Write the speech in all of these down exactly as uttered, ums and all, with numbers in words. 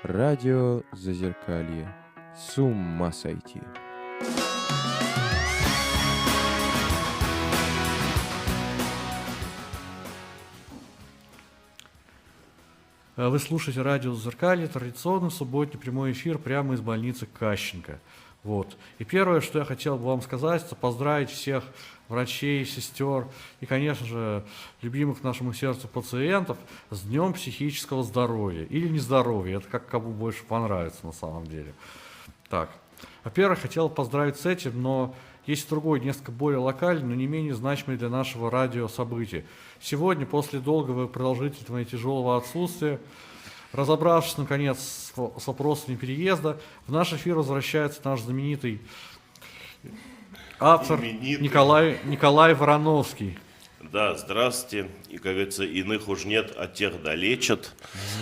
Радио Зазеркалье. С ума сойти. Вы слушаете радио «Зазеркалье», традиционный субботний прямой эфир прямо из больницы Кащенко. Вот. И первое, что я хотел бы вам сказать, это поздравить всех врачей, сестер и, конечно же, любимых нашему сердцу пациентов с Днем психического здоровья. Или нездоровья, это как кому больше понравится на самом деле. Так, во-первых, хотел поздравить с этим, но есть другой, несколько более локальный, но не менее значимый для нашего радио событий. Сегодня, после долгого и продолжительного и тяжелого отсутствия, разобравшись, наконец, с вопросами переезда, в наш эфир возвращается наш знаменитый автор Именитый. Николай, Николай Вороновский. Да, здравствуйте. И, как говорится, иных уж нет, а тех долечат.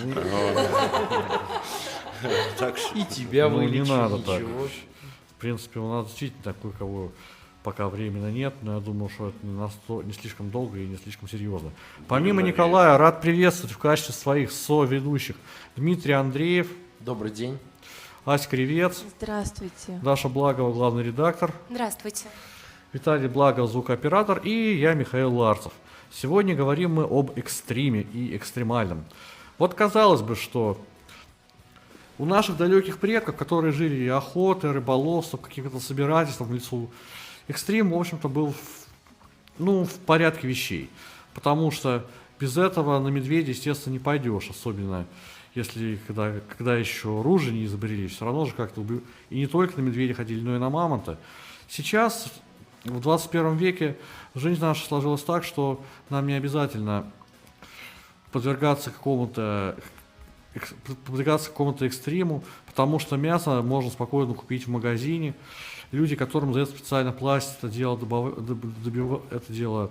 И тебя вылечу. Не надо так. В принципе, у нас действительно такой, кого пока временно нет, но я думаю, что это не, насто... не слишком долго и не слишком серьезно. Помимо Николая, рад приветствовать в качестве своих соведущих Дмитрий Андреев. Добрый день. Ася Кривец. Здравствуйте. Даша Благова, главный редактор. Здравствуйте. Виталий Благов, звукооператор. И я, Михаил Ларцев. Сегодня говорим мы об экстриме и экстремальном. Вот казалось бы, что у наших далеких предков, которые жили и охотой, рыболовством, каким-то собирательством в лесу, экстрим, в общем-то, был в, ну, в порядке вещей. Потому что без этого на медведя, естественно, не пойдешь. Особенно если когда, когда еще ружья не изобрели, все равно же как-то убив... И не только на медведя ходили, но и на мамонта. Сейчас, в двадцать первом веке, жизнь наша сложилась так, что нам не обязательно подвергаться какому-то подвигаться к какому-то экстриму, потому что мясо можно спокойно купить в магазине. Люди, которым за это специально платят, это дело, добав... добив... это дело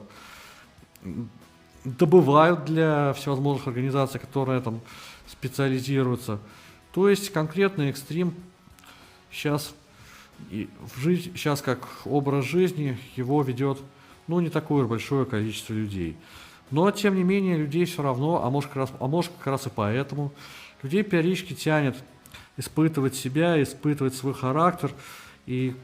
добывают для всевозможных организаций, которые там специализируются. То есть конкретный экстрим сейчас, и в жизнь, сейчас как образ жизни его ведет ну, не такое большое количество людей. Но, тем не менее, людей все равно, а может, как раз, а может как раз и поэтому, людей периодически тянет испытывать себя, испытывать свой характер. И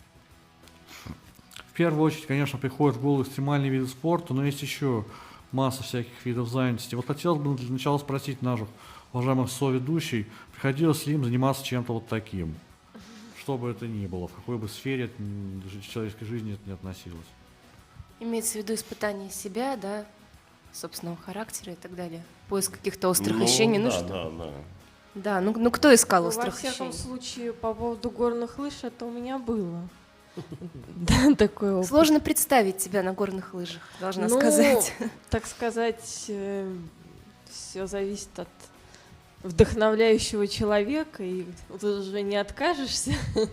в первую очередь, конечно, приходят в голову экстремальные виды спорта, но есть еще масса всяких видов занятости. Вот хотелось бы для начала спросить наших уважаемых соведущих, приходилось ли им заниматься чем-то вот таким? Что бы это ни было, в какой бы сфере человеческой жизни это не относилось. Имеется в виду испытание себя, да, собственного характера и так далее. Поиск каких-то острых ну, ощущений. Да, ну, что? да, да. Да, ну, ну кто искал ну, острых во всяком ощущений? случае, по поводу горных лыж, это у меня было. Да, такой опыт. Сложно представить себя на горных лыжах, должна Ну, сказать. так сказать, все зависит от вдохновляющего человека, и тут уже не откажешься.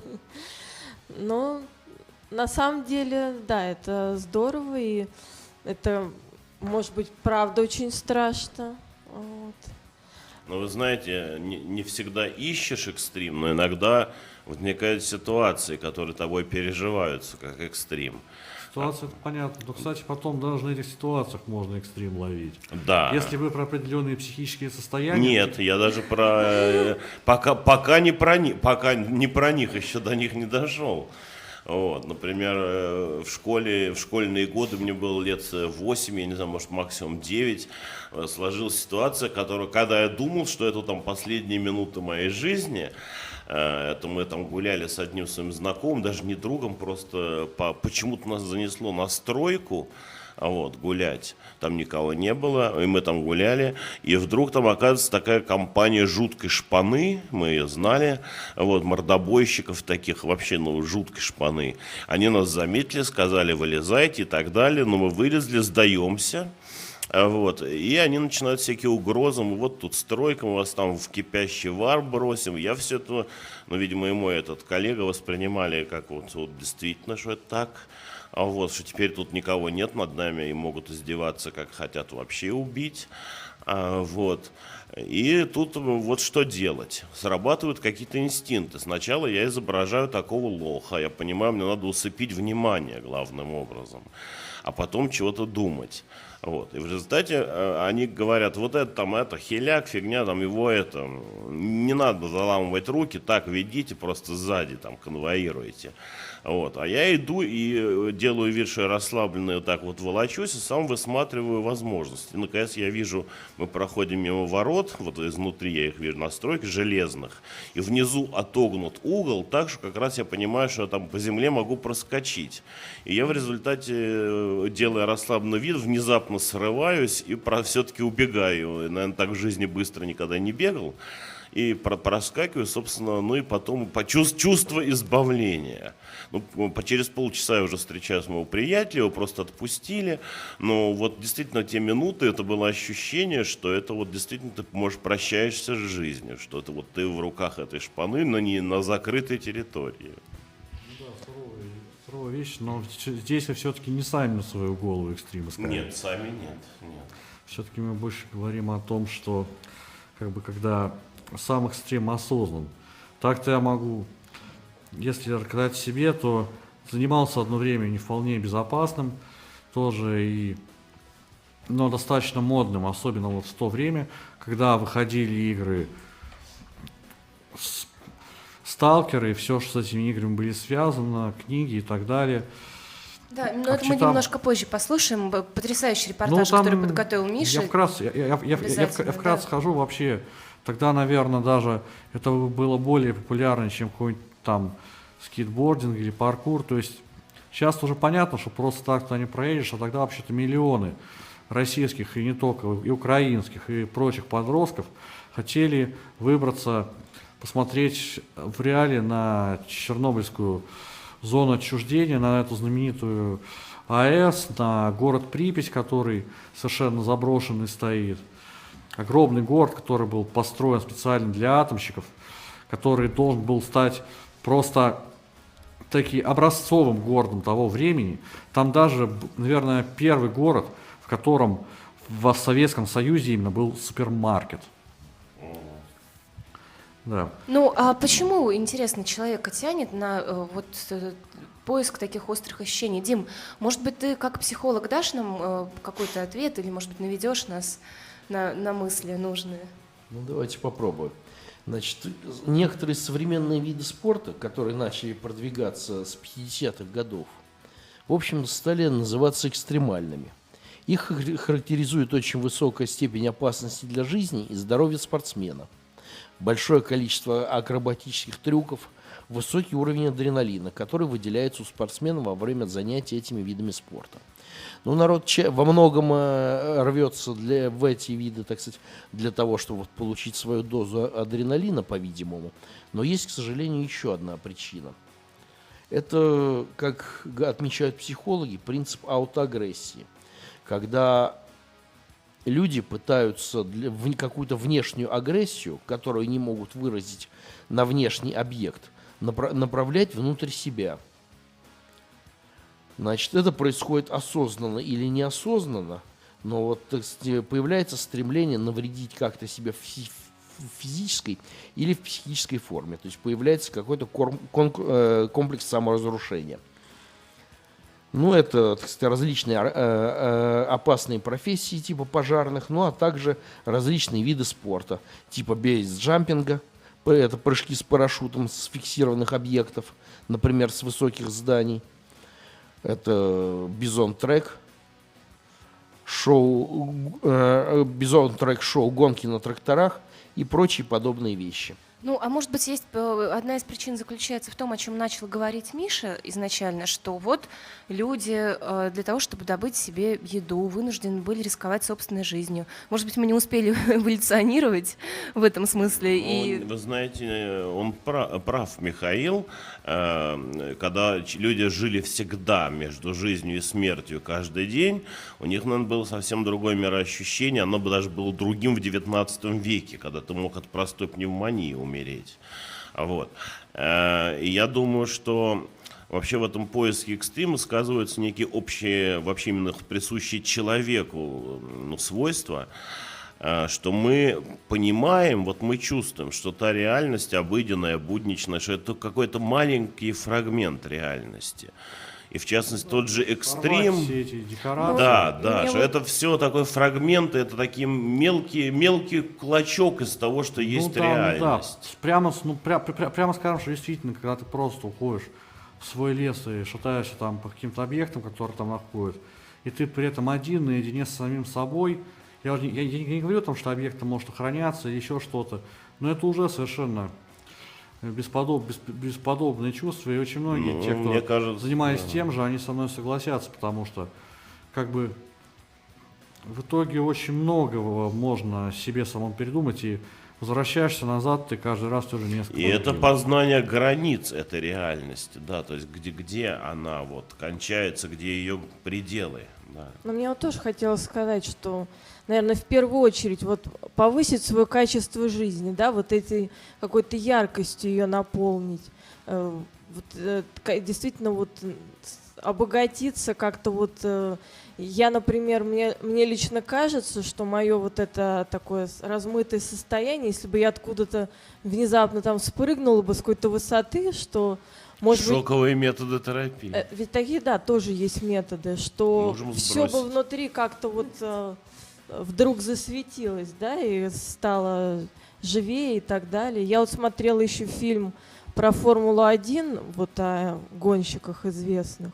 Но на самом деле, да, это здорово, и это, может быть, правда очень страшно. Вот. Но вы знаете, не, не всегда ищешь экстрим, но иногда возникают ситуации, которые тобой переживаются, как экстрим. Ситуация, это понятно. Но, кстати, потом даже на этих ситуациях можно экстрим ловить. Да. Если вы про определенные психические состояния... Нет, я даже про... Пока, пока, не про них, пока не про них, еще до них не дошел. Вот, например, в школе, в школьные годы, мне было лет восемь, я не знаю, может максимум девять, сложилась ситуация, которая, когда я думал, что это там последние минуты моей жизни, это мы там гуляли с одним своим знакомым, даже не другом, просто по, почему-то нас занесло на стройку, вот, гулять. Там никого не было, и мы там гуляли, и вдруг там оказывается такая компания жуткой шпаны, мы ее знали, вот, мордобойщиков таких, вообще, ну, жуткой шпаны. Они нас заметили, сказали, вылезайте и так далее, но мы вылезли, сдаемся. Вот, и они начинают всякие угрозы, мы вот тут стройка, мы вас там в кипящий вар бросим. Я все это, ну, видимо, и мой этот коллега воспринимали как вот, вот действительно, что это так. А вот, что теперь тут никого нет над нами и могут издеваться, как хотят вообще убить. А, вот. И тут вот что делать. Срабатывают какие-то инстинкты. Сначала я изображаю такого лоха. Я понимаю, мне надо усыпить внимание главным образом. А потом чего-то думать. Вот. И в результате э, они говорят, вот это там, это хиляк, фигня, там его это, не надо заламывать руки, так ведите, просто сзади там конвоируете. Вот. А я иду и делаю вид, что я расслабленный, вот так вот волочусь, и сам высматриваю возможности. И, наконец, я вижу, мы проходим мимо ворот, вот изнутри я их вижу, настройки железных, и внизу отогнут угол, так что как раз я понимаю, что я там по земле могу проскочить. И я в результате, делая расслабленный вид, внезапно срываюсь и про, все-таки убегаю. Наверное, так в жизни быстро никогда не бегал. И про, проскакиваю, собственно, ну и потом почувств, чувство избавления. Ну, по, через полчаса я уже встречаю своего приятеля, его просто отпустили. Но вот действительно те минуты, это было ощущение, что это вот действительно ты, может, прощаешься с жизнью, что это вот ты в руках этой шпаны, но не на закрытой территории. Суровая вещь, но здесь вы все-таки не сами на свою голову экстрима сказали. Нет, сами нет, нет. Все-таки мы больше говорим о том, что как бы когда сам экстрим осознан. Так-то я могу, если рассказать себе, то занимался одно время не вполне безопасным, тоже и, но достаточно модным, особенно вот в то время, когда выходили игры с сталкеры, и все, что с этими играми были связано, книги и так далее. Да, но Как это мы читал- немножко позже послушаем. Б- Потрясающий репортаж, Ну, там который подготовил Миша. Я вкратце, я, я- я- я- Обязательно, я вкратце да. скажу вообще. Тогда, наверное, даже это было более популярно, чем какой-нибудь там скейтбординг или паркур. То есть сейчас уже понятно, что просто так-то не проедешь, а тогда вообще-то миллионы российских и не только, и украинских, и прочих подростков хотели выбраться, посмотреть в реале на Чернобыльскую зону отчуждения, на эту знаменитую АЭС, на город Припять, который совершенно заброшенный стоит. Огромный город, который был построен специально для атомщиков, который должен был стать просто таки образцовым городом того времени. Там даже, наверное, первый город, в котором в Советском Союзе именно был супермаркет. Да. Ну, а почему, интересно, человека тянет на э, вот э, поиск таких острых ощущений? Дим, может быть, ты как психолог дашь нам э, какой-то ответ или, может быть, наведешь нас на, на мысли нужные? Ну, давайте попробуем. Значит, некоторые современные виды спорта, которые начали продвигаться с пятидесятых годов, в общем, стали называться экстремальными. Их характеризует очень высокая степень опасности для жизни и здоровья спортсмена, большое количество акробатических трюков, высокий уровень адреналина, который выделяется у спортсмена во время занятий этими видами спорта. Ну, народ ча- во многом э, рвется для, в эти виды, так сказать, для того, чтобы вот получить свою дозу адреналина, по-видимому. Но есть, к сожалению, еще одна причина. Это, как г- отмечают психологи, принцип аутоагрессии. Когда люди пытаются для, в, какую-то внешнюю агрессию, которую не могут выразить на внешний объект, напра- направлять внутрь себя. Значит, это происходит осознанно или неосознанно, но вот так сказать, появляется стремление навредить как-то себе в фи- в физической или в психической форме. То есть появляется какой-то кор- кон- э, комплекс саморазрушения. Ну, это, так сказать, различные э, э, опасные профессии типа пожарных, ну, а также различные виды спорта, типа бейсджампинга, это прыжки с парашютом с фиксированных объектов, например, с высоких зданий. Это бизон-трек, шоу, э, бизон-трек шоу, гонки на тракторах и прочие подобные вещи. Ну, а может быть, есть э, одна из причин заключается в том, о чем начал говорить Миша изначально, что вот люди э, для того, чтобы добыть себе еду, вынуждены были рисковать собственной жизнью. Может быть, мы не успели эволюционировать в этом смысле. И... Он, вы знаете, он прав, прав Михаил, э, когда ч- люди жили всегда между жизнью и смертью каждый день, у них, наверное, было совсем другое мироощущение, оно бы даже было другим в девятнадцатом веке, когда ты мог от простой пневмонии умереть. Вот. Э, И я думаю, что вообще в этом поиске экстрима сказываются некие общие, вообще именно присущие человеку, ну, свойства. а, что мы понимаем, вот мы чувствуем, что та реальность обыденная, будничная, что это какой-то маленький фрагмент реальности. И в частности тот же экстрим, Порвать все эти декорации. да, Ну, да, мне что вот- это все такой фрагмент, это такой мелкий, мелкий клочок из того, что есть ну, да, ну, да. реальность. Прямо, с- ну, пря- пря- прямо скажем, что действительно, когда ты просто уходишь в свой лес и шатаешься там по каким-то объектам, которые там находят, и ты при этом один наедине с самим собой, я, уже не- я, я не говорю там, что объект может охраняться или еще что-то, но это уже совершенно бесподоб, бес- бесподобные чувства, и очень многие, Ну, те, кто мне кажется, занимались да. тем же, они со мной согласятся, потому что как бы в итоге очень многого можно себе самому передумать, и возвращаешься назад, ты каждый раз тоже несколько И раз это думаешь. познание границ этой реальности, да, то есть где, где она вот кончается, где ее пределы, да. Но мне вот тоже хотелось сказать, что, наверное, в первую очередь вот повысить свое качество жизни, да, вот этой какой-то яркостью ее наполнить, э, вот, э, ка- действительно вот м, с- обогатиться как-то вот. э, Я, например, мне, мне лично кажется, что мое вот это такое с- размытое состояние, если бы я откуда-то внезапно там спрыгнула бы с какой-то высоты, что, может быть, Шоковые методы терапии. Э, Ведь такие, да, тоже есть методы, что Можем все бы сбросить. внутри как-то вот э, вдруг засветилось, да, и стало живее и так далее. Я вот смотрела еще фильм про Формулу один, вот о гонщиках известных,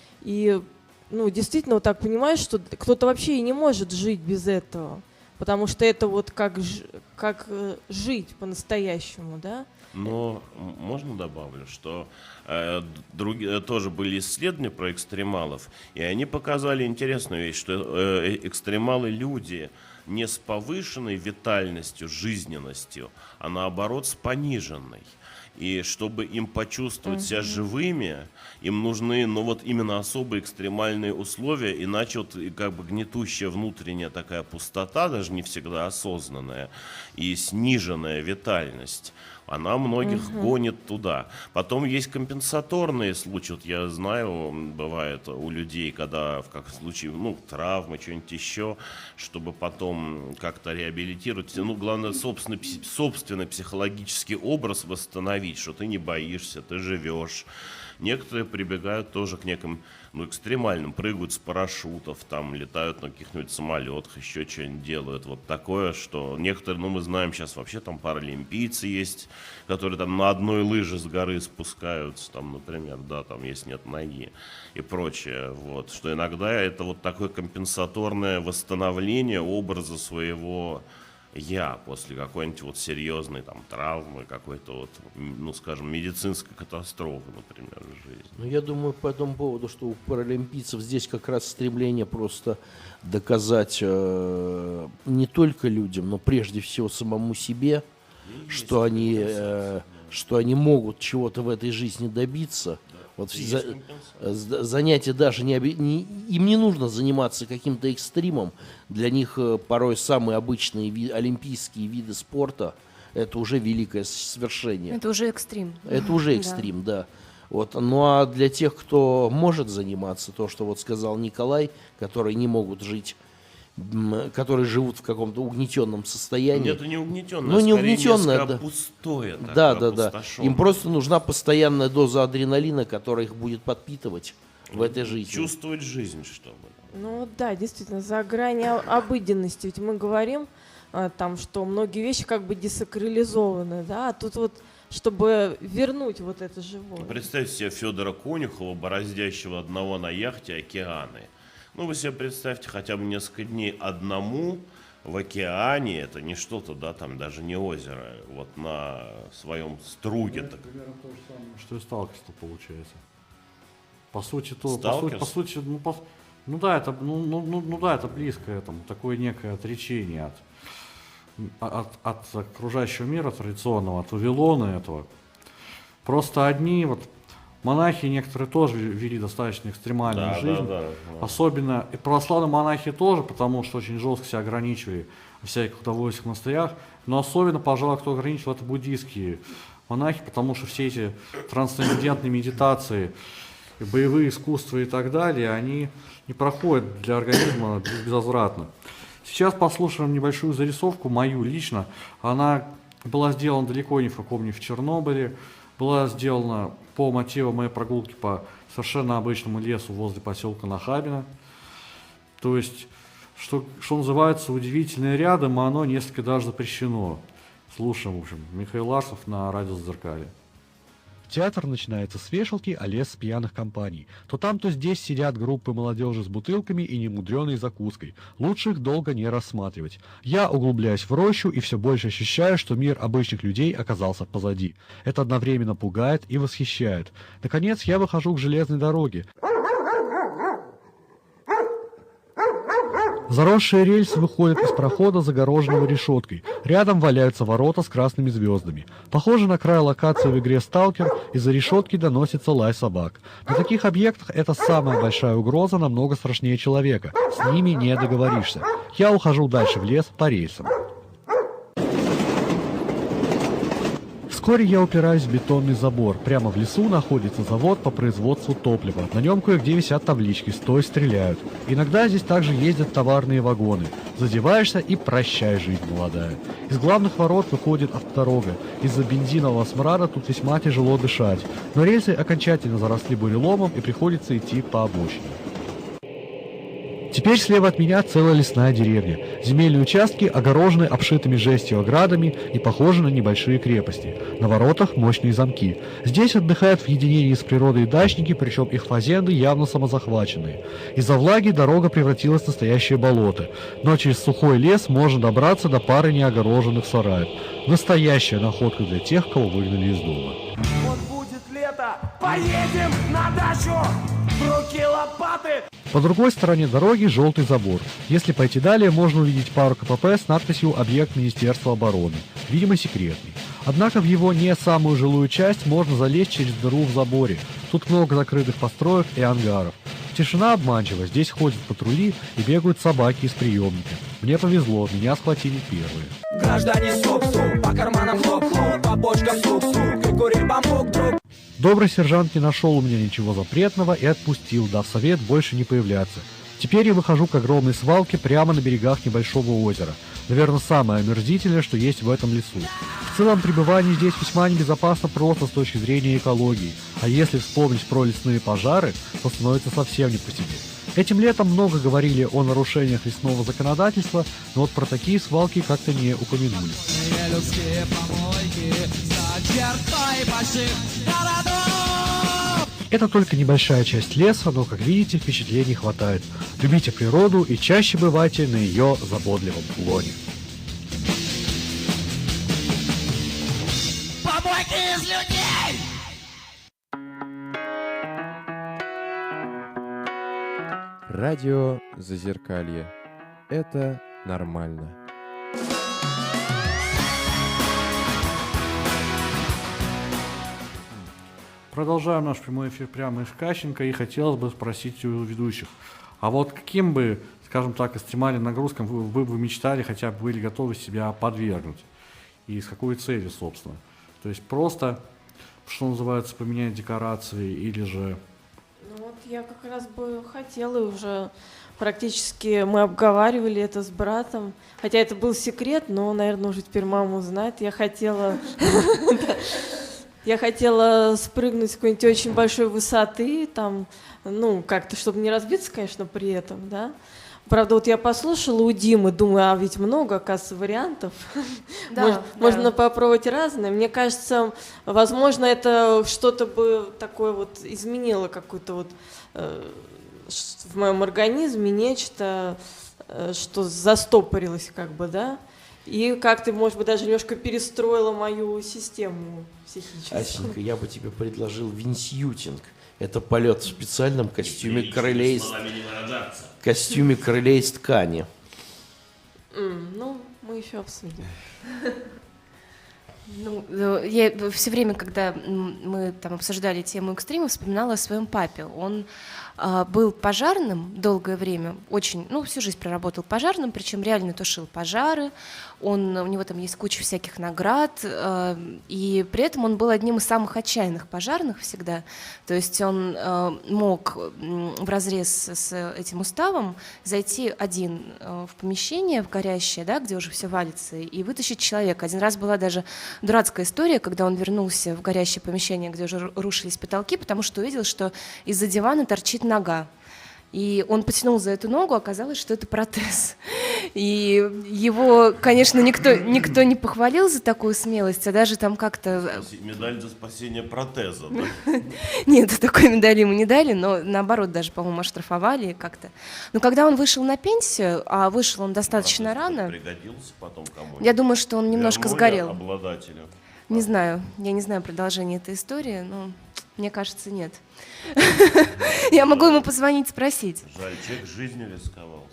и, ну, действительно, вот так понимаешь, что кто-то вообще и не может жить без этого, потому что это вот как, ж- как э, жить по-настоящему, да. Но м, можно добавлю, что э, други- э, тоже были исследования про экстремалов, и они показали интересную вещь, что э, экстремалы люди не с повышенной витальностью, жизненностью, а наоборот с пониженной. И чтобы им почувствовать себя живыми, им нужны, ну вот именно особые экстремальные условия, иначе вот и как бы гнетущая внутренняя такая пустота, даже не всегда осознанная, и сниженная витальность, она многих гонит туда. Потом есть компенсаторные случаи. Вот я знаю, бывает у людей, когда в как случае, ну, травмы, что-нибудь еще, чтобы потом как-то реабилитировать. Ну, главное, собственный, пси- собственный психологический образ восстановить, что ты не боишься, ты живешь. Некоторые прибегают тоже к неким, ну, экстремальным, прыгают с парашютов, там, летают на каких-нибудь самолетах, еще что-нибудь делают. Вот такое, что некоторые, ну, мы знаем, сейчас вообще там паралимпийцы есть, которые там на одной лыже с горы спускаются, там, например, да, там, если нет ноги и прочее. Вот, что иногда это вот такое компенсаторное восстановление образа своего я после какой-нибудь вот серьезной там травмы, какой-то вот, м, ну, скажем, медицинской катастрофы, например, в жизни. Ну, я думаю по этому поводу, что у паралимпийцев здесь как раз стремление просто доказать э, не только людям, но прежде всего самому себе, что они, э, что они могут чего-то в этой жизни добиться. Вот Есть за- компенсация. з- занятия даже не, оби- не- им не нужно заниматься каким-то экстримом. Для них э, порой самые обычные ви- олимпийские виды спорта — это уже великое свершение. Это уже экстрим. Это уже Да. экстрим, да. Вот. Ну а для тех, кто может заниматься, то, что вот сказал Николай, которые не могут жить, м, которые живут в каком-то угнетенном состоянии. Это не угнетенное, Ну, не скорее угнетенное, несколько да. пустое такое, Да, да, да. опустошенное. Им просто нужна постоянная доза адреналина, которая их будет подпитывать в этой жизни. Чувствовать жизнь, чтобы. Ну да, действительно, за грани о- обыденности. Ведь мы говорим а, там, что многие вещи как бы десакрализованы, да, а тут вот, чтобы вернуть вот это живое. Представьте себе Федора Конюхова, бороздящего одного на яхте океаны. Ну, вы себе представьте хотя бы несколько дней одному в океане, это не что-то, да, там даже не озеро, вот на своем струге. Так. Примерно то же самое, что и сталкерство получается. По сути, то, по сути, Сталкерство? по сути, ну, по- ну да, это, ну, ну, ну, ну да, это близко этому, такое некое отречение от, от, от окружающего мира традиционного, от Вавилона этого. Просто одни вот монахи некоторые тоже вели достаточно экстремальную Да, жизнь. да, да, да. Особенно и православные монахи тоже, потому что очень жестко себя ограничивали в всяких удовольствиях монастырях. Но особенно, пожалуй, кто ограничивал, это буддийские монахи, потому что все эти трансцендентные медитации, и боевые искусства и так далее, они не проходят для организма безвозвратно. Сейчас послушаем небольшую зарисовку, мою лично. Она была сделана далеко не в каком-нибудь в Чернобыле, была сделана по мотивам моей прогулки по совершенно обычному лесу возле поселка Нахабино. То есть, что, что называется, удивительное рядом, а оно несколько даже запрещено. Слушаем, в общем, Михаил Ларцев на радио «Зазеркалье». Театр начинается с вешалки, а лес с пьяных компаний. То там, то здесь сидят группы молодежи с бутылками и немудреной закуской. Лучше их долго не рассматривать. Я углубляюсь в рощу и все больше ощущаю, что мир обычных людей оказался позади. Это одновременно пугает и восхищает. Наконец, я выхожу к железной дороге. Заросшие рельсы выходят из прохода, загороженного решеткой. Рядом валяются ворота с красными звездами. Похоже на край локации в игре «Сталкер», из-за решетки доносится лай собак. На таких объектах это самая большая угроза, намного страшнее человека. С ними не договоришься. Я ухожу дальше в лес по рельсам. Вскоре я упираюсь в бетонный забор. Прямо в лесу находится завод по производству топлива. На нем кое-где висят таблички «Стой, стреляют». Иногда здесь также ездят товарные вагоны. Задеваешься и прощай, жизнь молодая. Из главных ворот выходит автодорога. Из-за бензинового смрада тут весьма тяжело дышать. Но рельсы окончательно заросли буреломом и приходится идти по обочине. Теперь слева от меня целая лесная деревня. Земельные участки огорожены обшитыми жестью оградами и похожи на небольшие крепости. На воротах мощные замки. Здесь отдыхают в единении с природой дачники, причем их фазенды явно самозахваченные. Из-за влаги дорога превратилась в настоящее болото. Но через сухой лес можно добраться до пары неогороженных сараев. Настоящая находка для тех, кого выгнали из дома. Вот будет лето, поедем на дачу, в руки лопаты. По другой стороне дороги желтый забор. Если пойти далее, можно увидеть пару КПП с надписью «Объект Министерства обороны». Видимо, секретный. Однако в его не самую жилую часть можно залезть через дыру в заборе. Тут много закрытых построек и ангаров. Тишина обманчива, здесь ходят патрули и бегают собаки из приемника. Мне повезло, меня схватили первые. Граждане суп-суп, по карманам хлоп-хлоп, по бочкам суп-суп, и кури бамбук друг. Добрый сержант не нашел у меня ничего запретного и отпустил, дав совет больше не появляться. Теперь я выхожу к огромной свалке прямо на берегах небольшого озера. Наверное, самое омерзительное, что есть в этом лесу. В целом, пребывание здесь весьма небезопасно просто с точки зрения экологии. А если вспомнить про лесные пожары, то становится совсем не по себе. Этим летом много говорили о нарушениях лесного законодательства, но вот про такие свалки как-то не упомянули. Это только небольшая часть леса, но, как видите, впечатлений хватает. Любите природу и чаще бывайте на ее заботливом лоне. Помойки из людей! Радио «Зазеркалье». Это нормально. Продолжаем наш прямой эфир прямо из Кащенко, и хотелось бы спросить у ведущих, а вот каким бы, скажем так, экстремальным нагрузкам вы, вы бы мечтали, хотя бы были готовы себя подвергнуть? И с какой целью, собственно? То есть просто, что называется, поменять декорации или же... Ну вот я как раз бы хотела уже, практически мы обговаривали это с братом, хотя это был секрет, но, наверное, уже теперь мама узнает. Я хотела... Я хотела спрыгнуть с какой-нибудь очень большой высоты, там, ну, как-то, чтобы не разбиться, конечно, при этом, да. Правда, вот я послушала у Димы, думаю, а ведь много, оказывается, вариантов. Да, Мож, да. Можно попробовать разные. Мне кажется, возможно, это что-то бы такое вот изменило какую-то вот э, в моем организме, нечто, э, что застопорилось, как бы, да. И как-то, может быть, даже немножко перестроила мою систему психическую. Асенька, я бы тебе предложил винсьютинг. Это полет в специальном костюме крылей из... костюме крылей из ткани. Mm, ну, мы еще обсудим. Ну, я все время, когда мы там обсуждали тему экстрима, вспоминала о своем папе. Он а, был пожарным долгое время, очень, ну, всю жизнь проработал пожарным, причем реально тушил пожары, он, у него там есть куча всяких наград, а, и при этом он был одним из самых отчаянных пожарных всегда, то есть он а, мог вразрез с этим уставом зайти один а, в помещение, в горящее, да, где уже все валится, и вытащить человека. Один раз была даже дурацкая история, когда он вернулся в горящее помещение, где уже рушились потолки, потому что увидел, что из-за дивана торчит нога. И он потянул за эту ногу, оказалось, что это протез. И его, конечно, никто, никто не похвалил за такую смелость, а даже там как-то... Медаль за спасение протеза, да? Нет, такой медали ему не дали, но наоборот даже, по-моему, оштрафовали как-то. Но когда он вышел на пенсию, а вышел он достаточно рано... Пригодился потом кому-нибудь? Я думаю, что он немножко Вернули сгорел. обладателю? Не знаю, я не знаю продолжение этой истории, но мне кажется, нет. Я могу ему позвонить, спросить. Жаль, человек жизнью рисковал.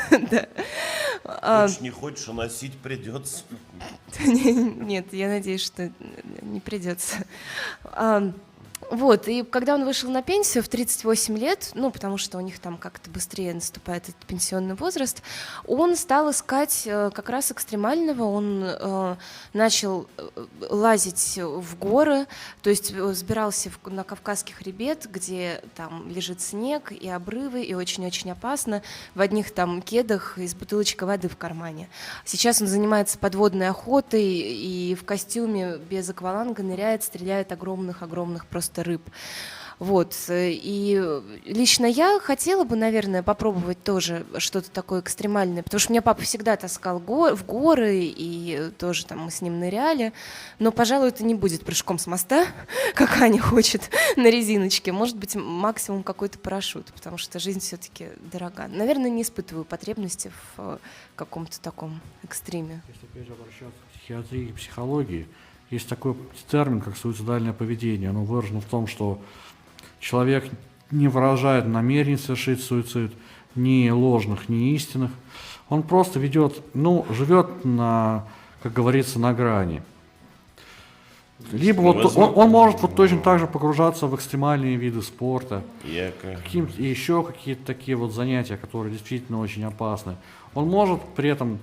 Да. Хочешь, не хочешь, а носить придется. Нет, я надеюсь, что не придется. Вот, и когда он вышел на пенсию в тридцать восемь лет, ну, потому что у них там как-то быстрее наступает этот пенсионный возраст, он стал искать э, как раз экстремального, он э, начал лазить в горы, то есть взбирался в, на Кавказский хребет, где там лежит снег и обрывы, и очень-очень опасно, в одних там кедах и с бутылочкой воды в кармане. Сейчас он занимается подводной охотой и в костюме без акваланга ныряет, стреляет огромных-огромных просто рыб. Вот. И лично я хотела бы, наверное, попробовать тоже что-то такое экстремальное, потому что меня папа всегда таскал го- в горы, и тоже там мы с ним ныряли, но, пожалуй, это не будет прыжком с моста, как Аня хочет, на резиночке. Может быть, максимум какой-то парашют, потому что жизнь все-таки дорога. Наверное, не испытываю потребности в каком-то таком экстриме. Если опять же обращаться к психиатрии и психологии, есть такой термин, как суицидальное поведение. Оно выражено в том, что человек не выражает намерений совершить суицид, ни ложных, ни истинных. Он просто ведет, ну, живет на, как говорится, на грани. Либо вот он, он может вот точно так же погружаться в экстремальные виды спорта, каким, и еще какие-то такие вот занятия, которые действительно очень опасны. Он может при этом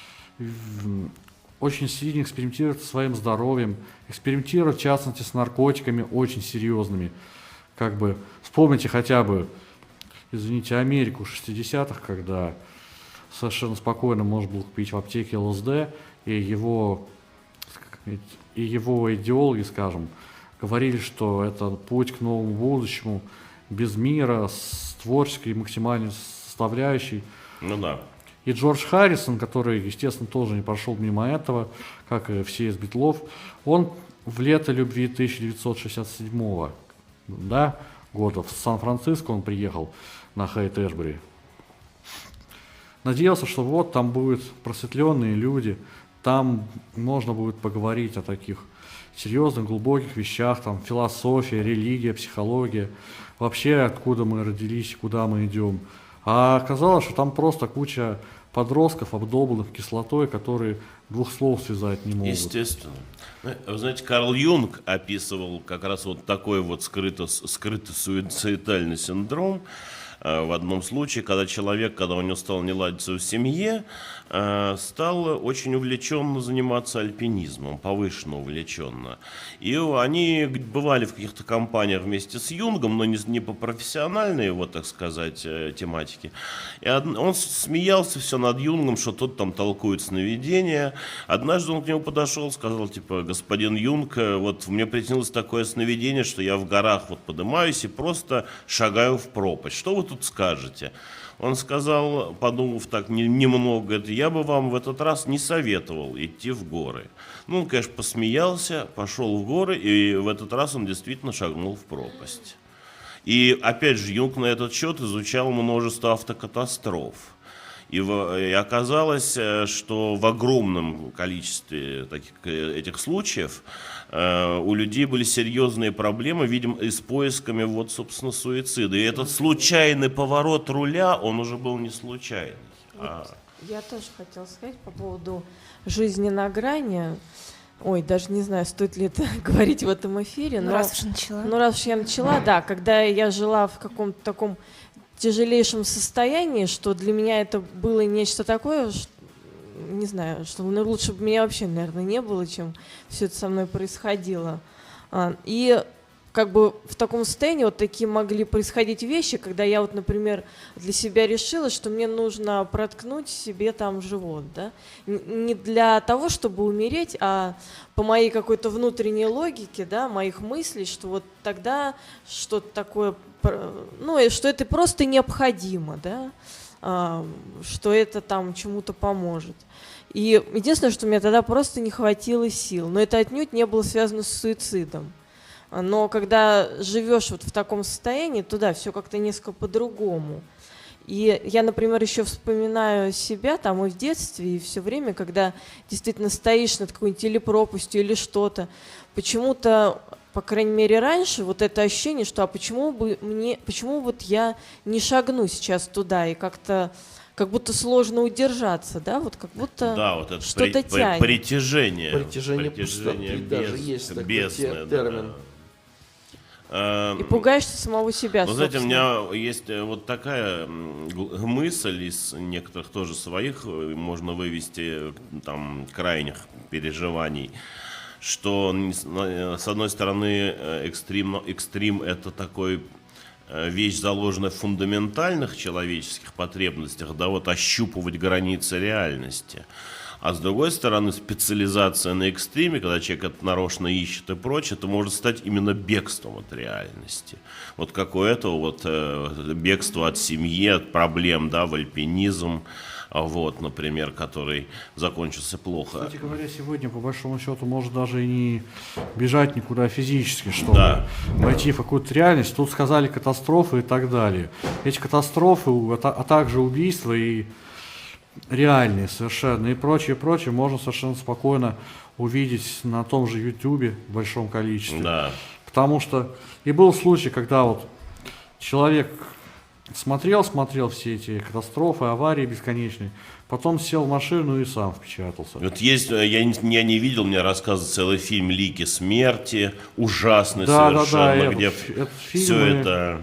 очень сильно экспериментировать со своим здоровьем, экспериментировать, в частности, с наркотиками очень серьезными. Как бы вспомните хотя бы, извините, Америку шестидесятых, когда совершенно спокойно можно было купить в аптеке эл эс дэ, и его, и его идеологи, скажем, говорили, что это путь к новому будущему, без мира, с творческой и максимальной составляющей. Ну да. И Джордж Харрисон, который, естественно, тоже не прошел мимо этого, как и все из Битлов, он в лето любви тысяча девятьсот шестьдесят седьмого, да, года в Сан-Франциско он приехал на Хайт-Эшбери. Надеялся, что вот там будут просветленные люди, там можно будет поговорить о таких серьезных, глубоких вещах, там философия, религия, психология, вообще откуда мы родились, куда мы идем. А оказалось, что там просто куча подростков, обдолбанных кислотой, которые двух слов связать не могут. Естественно. Вы знаете, Карл Юнг описывал как раз вот такой вот скрытый, скрытый суицидальный синдром в одном случае, когда человек, когда у него стало не ладиться в семье, стал очень увлеченно заниматься альпинизмом, повышенно увлеченно. И они бывали в каких-то компаниях вместе с Юнгом, но не, не по профессиональной его, так сказать, тематике. И он смеялся все над Юнгом, что тот там толкует сновидения. Однажды он к нему подошел, сказал, типа, господин Юнг, вот мне приснилось такое сновидение, что я в горах вот поднимаюсь и просто шагаю в пропасть. Что вы тут скажете? Он сказал, подумав так немного, я бы вам в этот раз не советовал идти в горы. Ну, он, конечно, посмеялся, пошел в горы, и в этот раз он действительно шагнул в пропасть. И, опять же, Юнг на этот счет изучал множество автокатастроф. И, в, и оказалось, что в огромном количестве таких, этих случаев э, у людей были серьезные проблемы, видимо, и с поисками, вот, собственно, суицида. И этот случайный поворот руля, он уже был не случайный. Вот А... Я тоже хотела сказать по поводу жизни на грани. Ой, даже не знаю, стоит ли это говорить в этом эфире. Ну, но, раз уж начала. Ну, раз уж я начала, да, когда я жила в каком-то таком тяжелейшем состоянии, что для меня это было нечто такое, что, не знаю, что ну, лучше бы меня вообще, наверное, не было, чем все это со мной происходило. А, и как бы в таком состоянии вот такие могли происходить вещи, когда я вот, например, для себя решила, что мне нужно проткнуть себе там живот, да, не для того, чтобы умереть, а по моей какой-то внутренней логике, да, моих мыслей, что вот тогда что-то такое, ну, и что это просто необходимо, да, а, что это там чему-то поможет. И единственное, что мне тогда просто не хватило сил, но это отнюдь не было связано с суицидом. Но когда живешь вот в таком состоянии, то да, все как-то несколько по-другому. И я, например, еще вспоминаю себя там и в детстве, и все время, когда действительно стоишь над какой-нибудь или пропастью, или что-то, почему-то, по крайней мере, раньше вот это ощущение, что а почему бы мне, почему вот я не шагну сейчас туда, и как-то как будто сложно удержаться, да, вот как будто да, вот это что-то при, тянет. Притяжение. Притяжение, притяжение пустоты, без, даже есть такой бесное, термин. Да. А, И пугаешься самого себя, ну, знаете, у собственно. меня есть вот такая мысль из некоторых тоже своих, можно вывести там крайних переживаний, что с одной стороны экстрим, экстрим это такой вещь, заложенная в фундаментальных человеческих потребностях, да, вот ощупывать границы реальности. А с другой стороны, специализация на экстриме, когда человек это нарочно ищет и прочее, это может стать именно бегством от реальности. Вот как у этого вот э, бегство от семьи, от проблем, да, в альпинизм, вот, например, который закончился плохо. Кстати говоря, сегодня, по большому счету, можно даже и не бежать никуда физически, чтобы Да. войти в какую-то реальность. Тут сказали катастрофы и так далее. Эти катастрофы, а, а также убийства и реальные совершенно и прочее, прочее, можно совершенно спокойно увидеть на том же Ютубе в большом количестве. Да. Потому что и был случай, когда вот человек смотрел, смотрел все эти катастрофы, аварии бесконечные, потом сел в машину и сам впечатался. Вот есть, я не, я не видел, мне рассказывают целый фильм «Лики смерти», ужасный Да, да, совершенно, да, где этот, этот все фильм, это...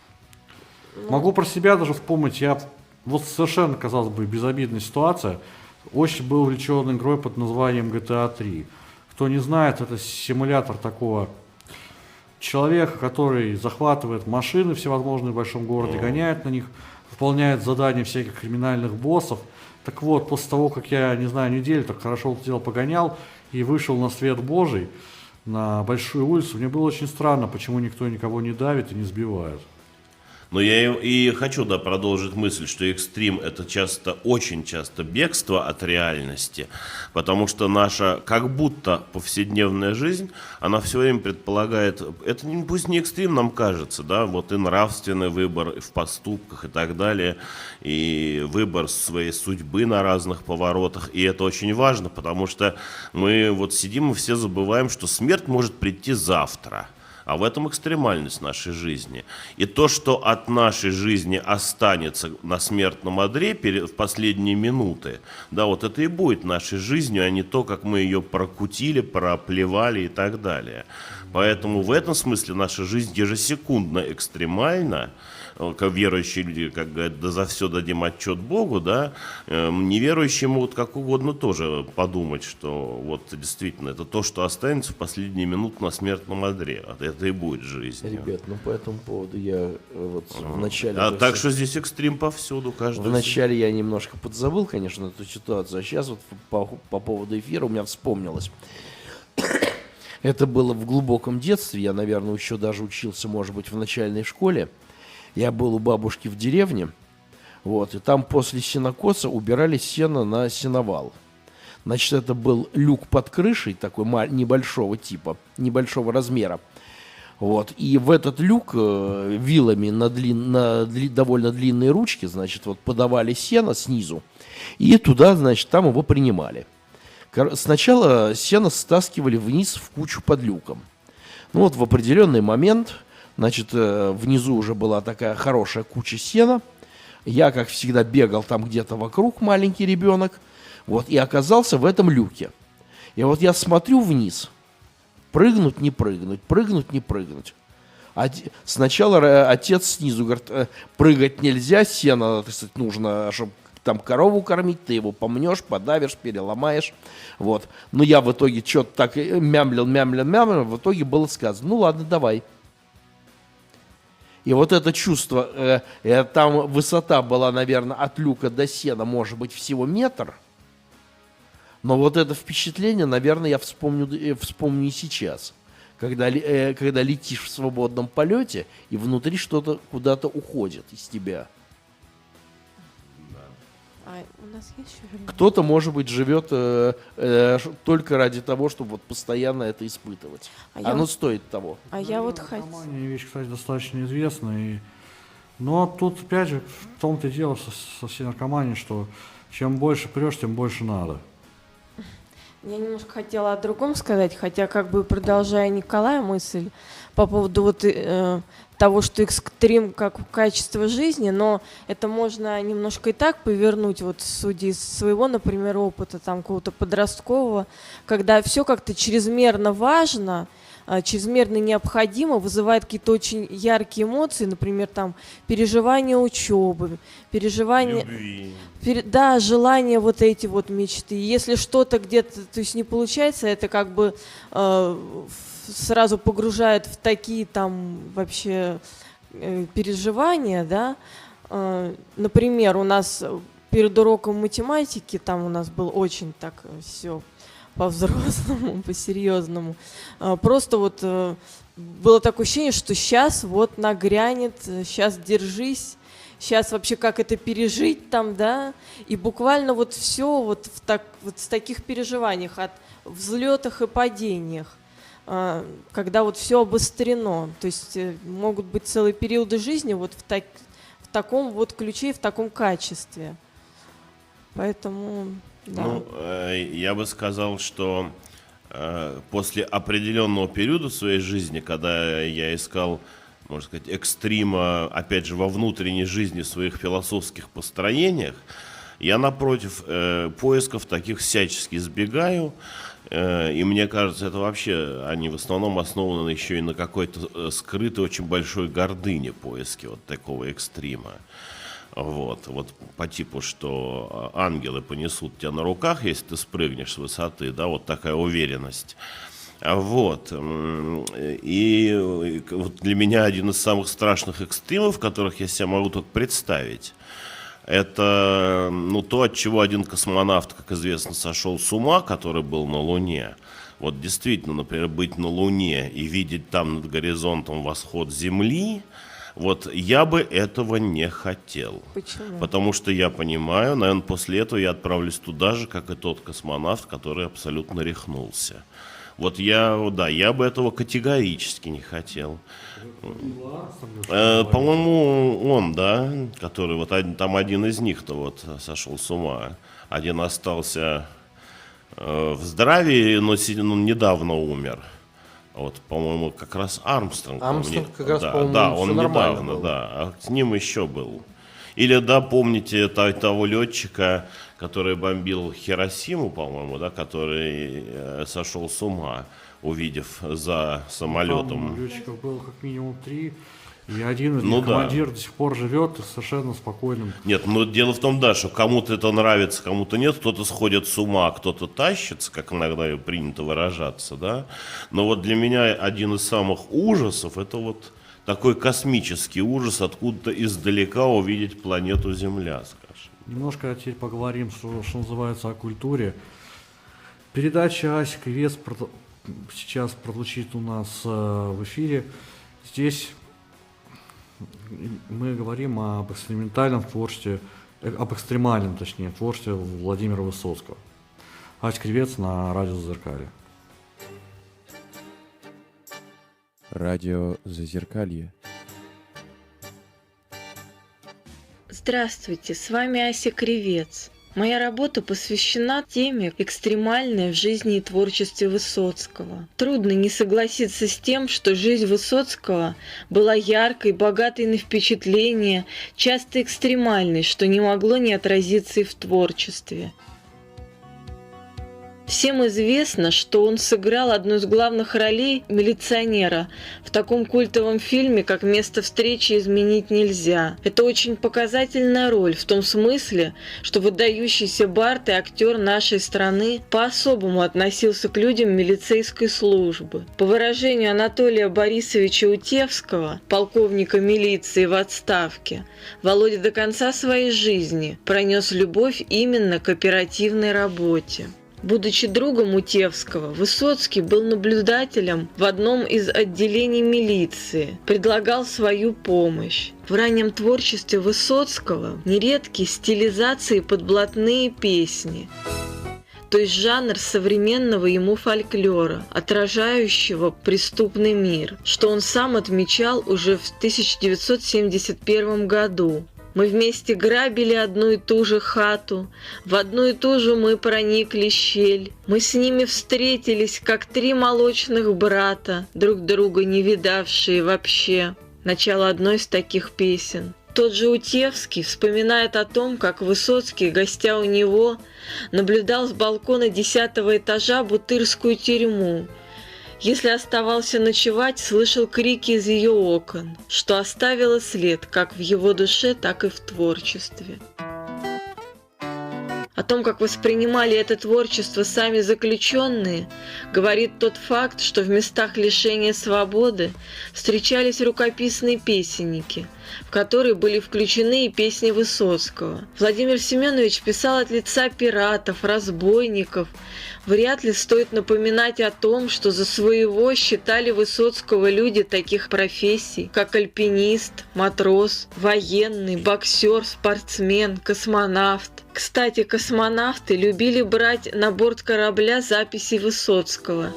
Могу про себя даже вспомнить, я вот совершенно, казалось бы, безобидная ситуация, очень был увлечен игрой под названием джи ти эй три. Кто не знает, это симулятор такого человека, который захватывает машины всевозможные в большом городе, О. гоняет на них, выполняет задания всяких криминальных боссов. Так вот, после того, как я, не знаю, неделю так хорошо это дело погонял и вышел на свет Божий, на большую улицу, мне было очень странно, почему никто никого не давит и не сбивает. Но я и, и хочу, да, продолжить мысль, что экстрим это часто, очень часто бегство от реальности, потому что наша, как будто повседневная жизнь, она все время предполагает, это не, пусть не экстрим нам кажется, да, вот и нравственный выбор и в поступках и так далее, и выбор своей судьбы на разных поворотах, и это очень важно, потому что мы вот сидим и все забываем, что смерть может прийти завтра. А в этом экстремальность нашей жизни. И то, что от нашей жизни останется на смертном одре в последние минуты, да, вот это и будет нашей жизнью, а не то, как мы ее прокутили, проплевали и так далее. Поэтому в этом смысле наша жизнь ежесекундно экстремальна. Как верующие люди, как говорят, да за все дадим отчет Богу, да, неверующие могут как угодно тоже подумать, что вот действительно это то, что останется в последние минуты на смертном одре, это и будет жизнь. Ребят, ну по этому поводу я вот в начале... А так что здесь экстрим повсюду, каждый. Вначале я немножко подзабыл, конечно, эту ситуацию, а сейчас вот по, по поводу эфира у меня вспомнилось. Это было в глубоком детстве, я, наверное, еще даже учился, может быть, в начальной школе. Я был у бабушки в деревне, вот, и там после сенокоса убирали сено на сеновал. Значит, это был люк под крышей, такой небольшого типа, небольшого размера. Вот, и в этот люк э, вилами на, длин, на дли, довольно длинные ручки, значит, вот подавали сено снизу, и туда, значит, там его принимали. Сначала сено стаскивали вниз в кучу под люком. Ну вот в определенный момент... Значит, внизу уже была такая хорошая куча сена. Я, как всегда, бегал там где-то вокруг, маленький ребенок. Вот, и оказался в этом люке. И вот я смотрю вниз, прыгнуть, не прыгнуть, прыгнуть, не прыгнуть. Оде- Сначала ра- отец снизу говорит, «Э, прыгать нельзя, сено, так сказать, нужно, чтобы там корову кормить, ты его помнешь, подавишь, переломаешь. Вот. Но я в итоге что-то так э, мямлил, мямлил, мямлил, в итоге было сказано, ну ладно, давай. И вот это чувство, э, э, там высота была, наверное, от люка до сена, может быть, всего метр. Но вот это впечатление, наверное, я вспомню, э, вспомню и сейчас. Когда, ле- э, когда летишь в свободном полете, и внутри что-то куда-то уходит из тебя. А у нас есть еще время? Кто-то, может быть, живет э, э, ш- только ради того, чтобы вот постоянно это испытывать. А я Оно вот- стоит того. А я вот хотела... Наркомания вещь, кстати, достаточно известная. И... Но тут, опять же, в том-то и дело со, со всей наркоманией, что чем больше прешь, тем больше надо. Я немножко хотела о другом сказать, хотя как бы продолжая Николая мысль по поводу вот э, того, что экстрим как качество жизни, но это можно немножко и так повернуть, вот судя из своего, например, опыта там какого-то подросткового, когда все как-то чрезмерно важно, а, чрезмерно необходимо, вызывает какие-то очень яркие эмоции, например, там переживание учебы, переживание... Любви. Пере- Да, желания вот эти вот мечты. Если что-то где-то, то есть не получается, это как бы э, в- сразу погружает в такие там вообще э, переживания, да. Э, например, у нас перед уроком математики, там у нас было очень так все по-взрослому, по-серьезному. Э, просто вот э, было такое ощущение, что сейчас вот нагрянет, сейчас держись. Сейчас вообще как это пережить там, да, и буквально вот все вот в так, вот в таких переживаниях, от взлетах и падениях, а, когда вот все обострено, то есть э, могут быть целые периоды жизни вот в, так, в таком вот ключе и в таком качестве. Поэтому, да. Ну, э, я бы сказал, что э, после определенного периода в своей жизни, когда я искал, можно сказать, экстрима, опять же, во внутренней жизни, в своих философских построениях, я, напротив, э, поисков таких всячески избегаю. Э, и мне кажется, это вообще, они в основном основаны еще и на какой-то э, скрытой, очень большой гордыне поиски вот такого экстрима. Вот, вот по типу, что ангелы понесут тебя на руках, если ты спрыгнешь с высоты, да, вот такая уверенность. Вот. И вот для меня один из самых страшных экстримов, которых я себе могу только представить, это ну, то, от чего один космонавт, как известно, сошел с ума, который был на Луне. Вот действительно, например, быть на Луне и видеть там над горизонтом восход Земли, вот я бы этого не хотел. Почему? Потому что я понимаю, наверное, после этого я отправлюсь туда же, как и тот космонавт, который абсолютно рехнулся. Вот я, да, я бы этого категорически не хотел. Э, по-моему, он, да, который вот один, там один из них-то вот сошел с ума. Один остался э, в здравии, но, си- но недавно умер. Вот, по-моему, как раз Армстронг. Армстронг помни- как раз, да, по-моему, да, всё он нормально недавно, было. да, а с ним еще был. Или, да, помните та- того летчика, который бомбил Хиросиму, по-моему, да, который э, сошел с ума, увидев за самолетом. Там летчиков было как минимум три, и один из Ну них, да. командир, до сих пор живет совершенно спокойным. Нет, но дело в том, да, что кому-то это нравится, кому-то нет, кто-то сходит с ума, кто-то тащится, как иногда принято выражаться, да. Но вот для меня один из самых ужасов, это вот такой космический ужас, откуда-то издалека увидеть планету Земля, скажем. Немножко теперь поговорим, что, что называется, о культуре. Передача «Асик и Вес» прото- сейчас прозвучит у нас э, в эфире. Здесь мы говорим об экспериментальном творчестве, э, об экстремальном, точнее, творчестве Владимира Высоцкого. Асик и Вес на радио Зазеркалье. Радио Зазеркалье. Здравствуйте, с вами Ася Кривец. Моя работа посвящена теме экстремальной в жизни и творчестве Высоцкого. Трудно не согласиться с тем, что жизнь Высоцкого была яркой, богатой на впечатления, часто экстремальной, что не могло не отразиться и в творчестве. Всем известно, что он сыграл одну из главных ролей милиционера в таком культовом фильме, как «Место встречи изменить нельзя». Это очень показательная роль в том смысле, что выдающийся бард и актер нашей страны по-особому относился к людям милицейской службы. По выражению Анатолия Борисовича Утевского, полковника милиции в отставке, Володя до конца своей жизни пронес любовь именно к оперативной работе. Будучи другом Утевского, Высоцкий был наблюдателем в одном из отделений милиции, предлагал свою помощь. В раннем творчестве Высоцкого нередки стилизации под блатные песни, то есть жанр современного ему фольклора, отражающего преступный мир, что он сам отмечал уже в тысяча девятьсот семьдесят первом году. Мы вместе грабили одну и ту же хату, в одну и ту же мы проникли щель. Мы с ними встретились, как три молочных брата, друг друга не видавшие вообще. Начало одной из таких песен. Тот же Утевский вспоминает о том, как Высоцкий, гостя у него, наблюдал с балкона десятого этажа Бутырскую тюрьму. Если оставался ночевать, слышал крики из ее окон, что оставило след как в его душе, так и в творчестве. О том, как воспринимали это творчество сами заключенные, говорит тот факт, что в местах лишения свободы встречались рукописные песенники, в которые были включены и песни Высоцкого. Владимир Семенович писал от лица пиратов, разбойников. Вряд ли стоит напоминать о том, что за своего считали Высоцкого люди таких профессий, как альпинист, матрос, военный, боксер, спортсмен, космонавт. Кстати, космонавты любили брать на борт корабля записи Высоцкого.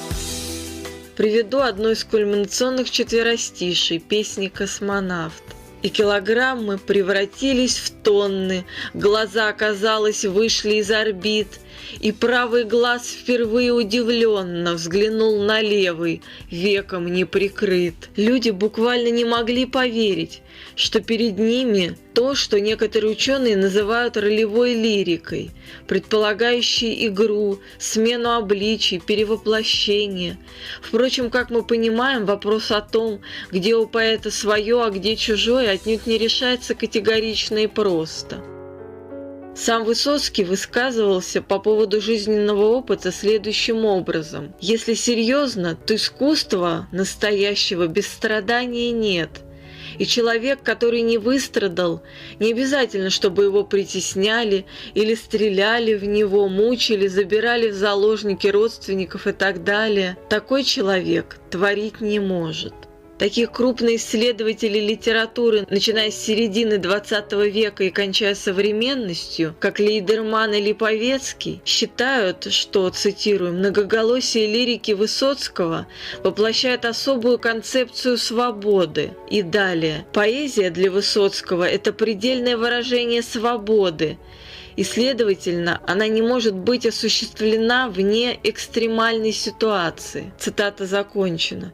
Приведу одно из кульминационных четверостишей песни «Космонавт». И килограммы превратились в тонны, глаза, казалось, вышли из орбит, и правый глаз впервые удивленно взглянул на левый, веком не прикрыт. Люди буквально не могли поверить, что перед ними то, что некоторые ученые называют ролевой лирикой, предполагающей игру, смену обличий, перевоплощение. Впрочем, как мы понимаем, вопрос о том, где у поэта свое, а где чужое, отнюдь не решается категорично и просто. Сам Высоцкий высказывался по поводу жизненного опыта следующим образом. Если серьезно, то искусства настоящего без страдания нет. И человек, который не выстрадал, не обязательно, чтобы его притесняли или стреляли в него, мучили, забирали в заложники родственников и так далее. Такой человек творить не может. Такие крупные исследователи литературы, начиная с середины двадцатого века и кончая современностью, как Лейдерман и Липовецкий, считают, что, цитирую, «многоголосие лирики Высоцкого воплощает особую концепцию свободы». И далее. Поэзия для Высоцкого – это предельное выражение свободы, и, следовательно, она не может быть осуществлена вне экстремальной ситуации. Цитата закончена.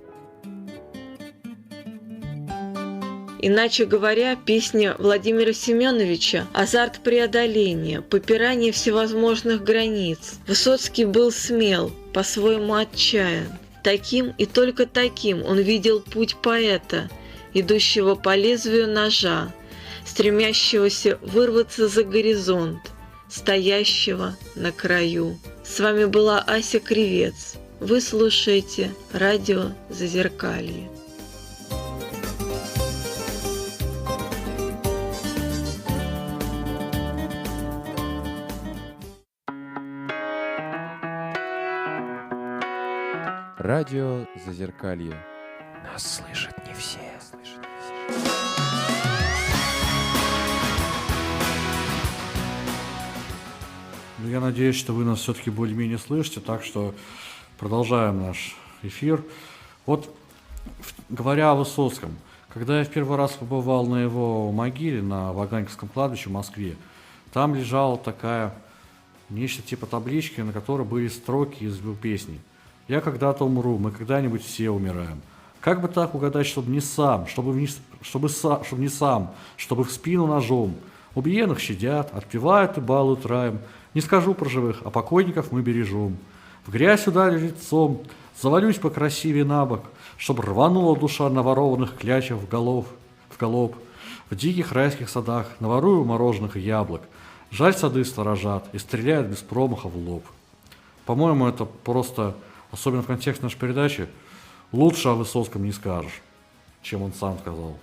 Иначе говоря, песня Владимира Семеновича – азарт преодоления, попирание всевозможных границ. Высоцкий был смел, по-своему отчаян. Таким и только таким он видел путь поэта, идущего по лезвию ножа, стремящегося вырваться за горизонт, стоящего на краю. С вами была Ася Кривец. Вы слушаете радио «Зазеркалье». Радио Зазеркалье. Нас слышат не все. Слышат не все. Ну, я надеюсь, что вы нас все-таки более-менее слышите, так что продолжаем наш эфир. Вот, говоря о Высоцком, когда я в первый раз побывал на его могиле на Ваганьковском кладбище в Москве, там лежала такая, нечто типа таблички, на которой были строки из его песни. «Я когда-то умру, мы когда-нибудь все умираем». Как бы так угадать, чтобы не сам, чтобы, не, чтобы, чтобы не сам, чтобы в спину ножом, Убиенных щадят, отпевают и балуют раем. Не скажу про живых, а покойников мы бережем. В грязь ударю лицом, завалюсь покрасивее на бок, чтоб рванула душа наворованных клячев в голов, в голоб. В диких райских садах наворую мороженых и яблок. Жаль, сады сторожат и стреляют без промаха в лоб. По-моему, это просто, особенно в контексте нашей передачи, лучше о Высоцком не скажешь, чем он сам сказал.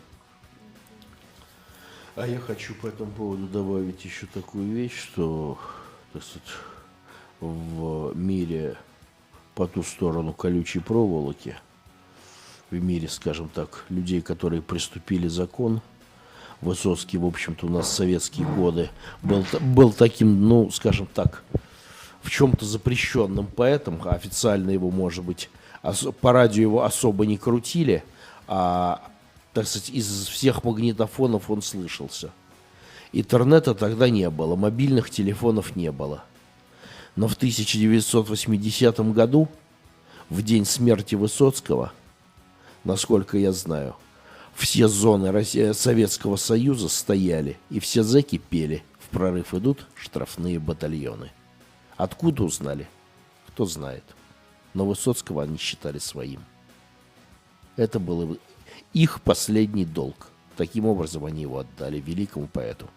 А я хочу по этому поводу добавить еще такую вещь, что, так сказать, в мире по ту сторону колючей проволоки, в мире, скажем так, людей, которые приступили закон, Высоцкий, в общем-то, у нас в советские годы был, был таким, ну, скажем так, в чем-то запрещенным поэтом, а официально его, может быть, по радио его особо не крутили, а, так сказать, из всех магнитофонов он слышался. Интернета тогда не было, мобильных телефонов не было. Но в тысяча девятьсот восьмидесятом году, в день смерти Высоцкого, насколько я знаю, все зоны России, Советского Союза стояли, и все зэки пели: в прорыв идут штрафные батальоны. Откуда узнали? Кто знает. Но Высоцкого они считали своим. Это был их последний долг. Таким образом они его отдали великому поэту.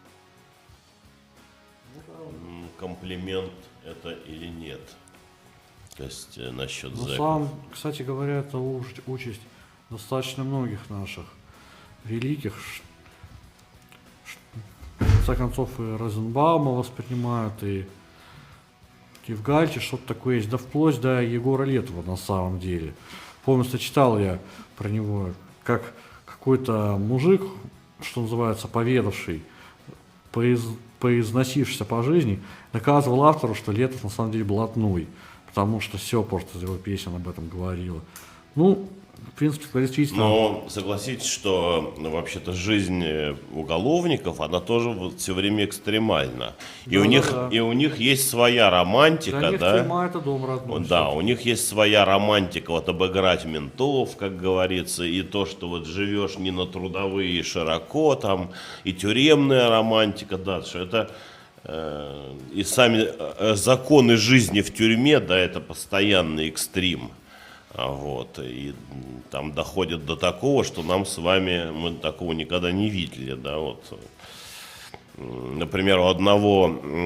Комплимент это или нет? То есть э, насчет Ну, зэков. сам, кстати говоря, это уч- участь достаточно многих наших великих. Ш- ш- В конце концов, и Розенбаума воспринимают, и и в Гальче что-то такое есть, да вплоть до Егора Летова на самом деле. Помню, что читал я про него, как какой-то мужик, что называется, поведавший, поиз, поизносившийся по жизни, доказывал автору, что Летов на самом деле блатной, потому что все просто из его песен об этом говорило. Ну, в принципе, действительно... Но согласитесь, что ну, вообще-то жизнь уголовников, она тоже вот все время экстремальна. И, Да, у да, них, да. и у них есть своя романтика, Для них да? тюрьма — это дом родной. Вот, да, у них есть своя романтика, вот обыграть ментов, как говорится, и то, что вот живешь не на трудовые широко, там, и тюремная романтика, да, что это э, и сами э, законы жизни в тюрьме, да, это постоянный экстрим. А вот, и там доходит до такого, что нам с вами, мы такого никогда не видели, да, вот. Например, у одного,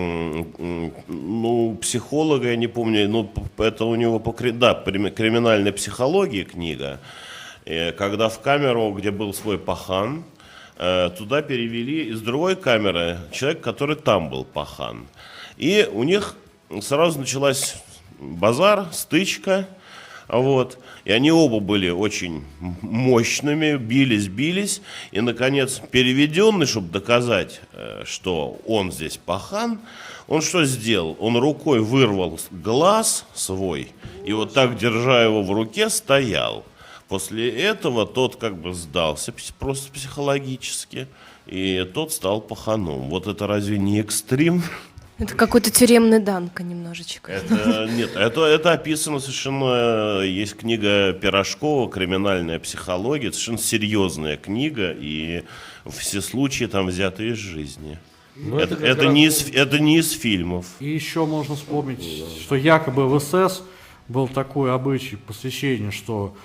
ну, психолога, я не помню, ну, это у него, по, да, криминальной психологии книга, когда в камеру, где был свой пахан, туда перевели из другой камеры человека, который там был пахан. И у них сразу началась базар, стычка. Вот. И они оба были очень мощными, бились, бились. И, наконец, переведенный, чтобы доказать, что он здесь пахан, он что сделал? Он рукой вырвал глаз свой и вот так, держа его в руке, стоял. После этого тот как бы сдался просто психологически, и тот стал паханом. Вот это разве не экстрим? Это какой-то тюремный Данка немножечко. Это, нет, это, это описано совершенно, есть книга Пирожкова «Криминальная психология», совершенно серьезная книга, и все случаи там взяты из жизни. Ну, это, это это, раз... не из, это не из фильмов. И еще можно вспомнить, что якобы в СС был такой обычай посвящения, что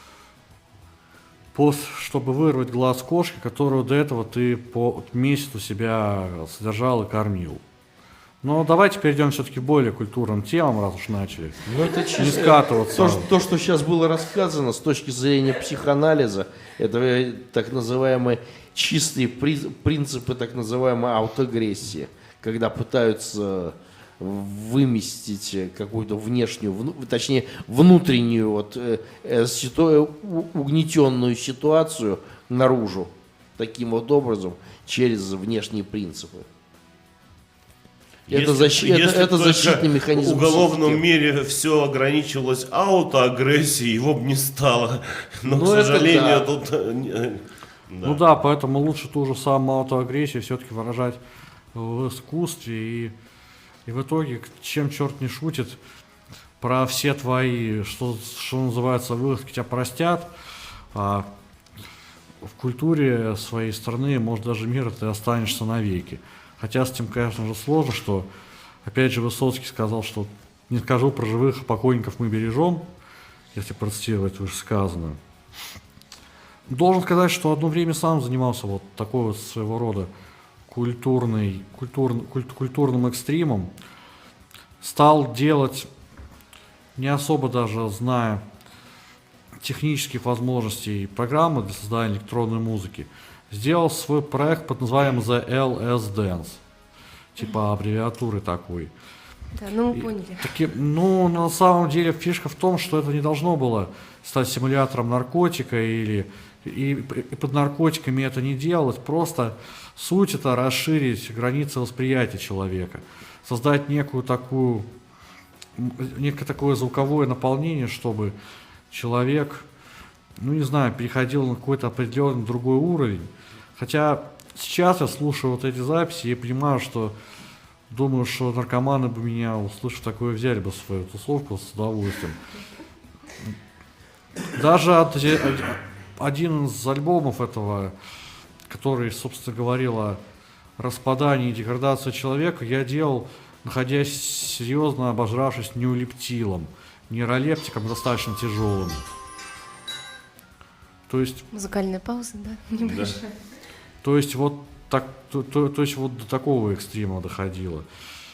чтобы вырвать глаз кошки, которую до этого ты по месяц у себя содержал и кормил. Но давайте перейдем все-таки к более культурным темам, раз уж начали. Ну, это чисто, не скатываться. То что, то, что сейчас было рассказано с точки зрения психоанализа, это так называемые чистые принципы так называемой аутоагрессии, когда пытаются выместить какую-то внешнюю, точнее внутреннюю вот, э, ситу, угнетенную ситуацию наружу таким вот образом через внешние принципы. Это, защ... это, это защитный механизм. В уголовном системы. Мире все ограничивалось аутоагрессией, его бы не стало. Но, Но к сожалению, да. тут... Да. Ну да, поэтому лучше ту же самую аутоагрессию все-таки выражать в искусстве. И, и в итоге, чем черт не шутит, про все твои, что, что называется, выходки тебя простят. А в культуре своей страны, может даже мира, ты останешься навеки. Хотя с этим, конечно же, сложно, что, опять же, Высоцкий сказал, что не скажу про живых, а покойников мы бережем, если процитировать вышесказанное. Должен сказать, что одно время сам занимался вот такой вот своего рода культурный, культур, культ, культурным экстримом. Стал делать, не особо даже зная технических возможностей программы для создания электронной музыки, сделал свой проект под названием The эл эс Dance, типа аббревиатуры такой. Да, ну мы И поняли. таки, ну, на самом деле фишка в том, что это не должно было стать симулятором наркотика, или и, и под наркотиками это не делать, просто суть это расширить границы восприятия человека, создать некую такую, некое такое звуковое наполнение, чтобы человек, ну не знаю, переходил на какой-то определенный другой уровень. Хотя сейчас я слушаю вот эти записи и понимаю, что думаю, что наркоманы бы меня, услышав такое, взяли бы в свою тусовку с удовольствием. Даже от, один из альбомов этого, который, собственно, говорил о распадании и деградации человека, я делал, находясь серьезно обожравшись неолептилом, нейролептиком достаточно тяжелым. То есть... Музыкальная пауза, да? Небольшая. То есть вот так, то, то, то есть вот до такого экстрима доходило.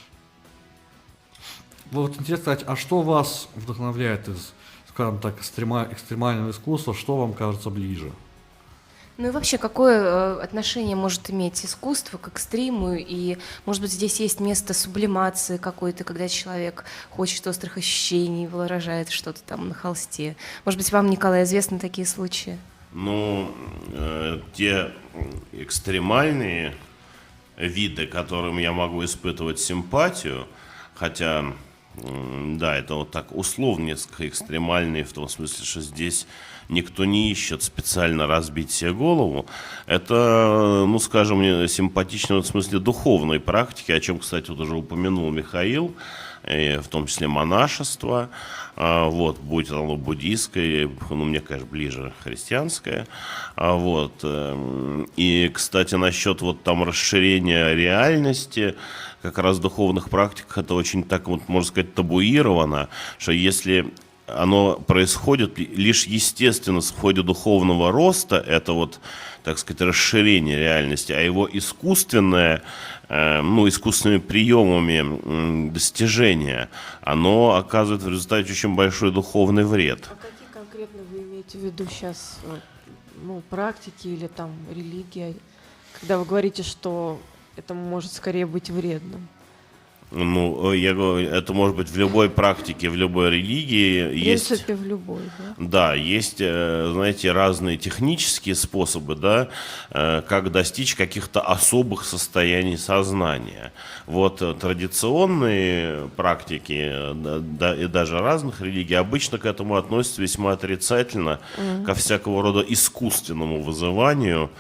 Вот интересно сказать, а что вас вдохновляет из, скажем так, экстрема, экстремального искусства, что вам кажется ближе? Ну и вообще, какое э, отношение может иметь искусство к экстриму? И, может быть, здесь есть место сублимации какой-то, когда человек хочет острых ощущений, выражает что-то там на холсте. Может быть, вам, Николай, известны такие случаи? Ну, э, те экстремальные виды, к которым я могу испытывать симпатию, хотя, э, да, это вот так условно несколько экстремальные, в том смысле, что здесь никто не ищет специально разбить себе голову. Это, ну, скажем, симпатично в смысле духовной практики, о чем, кстати, вот уже упомянул Михаил, в том числе монашество, вот, будь оно буддийское, ну, мне, конечно, ближе христианское, вот, и, кстати, насчет вот там расширения реальности, как раз в духовных практиках это очень так, вот, можно сказать, табуировано, что если оно происходит лишь естественно в ходе духовного роста, это вот, так сказать, расширение реальности, а его искусственное, э, ну, искусственными приемами э, достижения, оно оказывает в результате очень большой духовный вред. А какие конкретно вы имеете в виду сейчас, ну, практики или там религия, когда вы говорите, что это может скорее быть вредным? Ну, я говорю, это может быть в любой практике, в любой религии. В есть, принципе, в любой, да? Да, есть, знаете, разные технические способы, да, как достичь каких-то особых состояний сознания. Вот традиционные практики, да, и даже разных религий обычно к этому относятся весьма отрицательно, mm-hmm. ко всякого рода искусственному вызыванию,